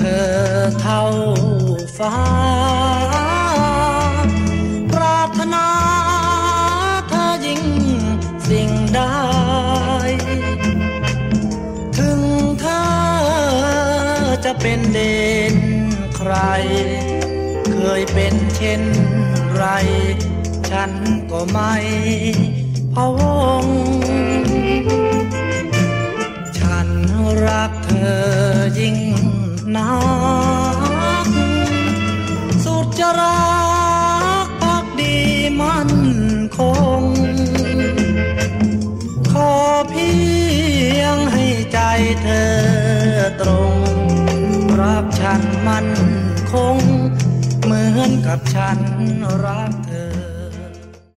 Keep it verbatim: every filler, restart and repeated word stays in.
อเท่าฟ้าปรารถนาเธอยิ่งสิ่งใดถึงเธอจะเป็นเด่นใครเคยเป็นเช่นไรฉันก็ไม่พะวงฉันรักเธอยิ่งนักสุดจะรักภักดีมั่นคงขอเพียงให้ใจเธอตรงรักฉันมั่นคงเหมือนกับฉันรักเธอ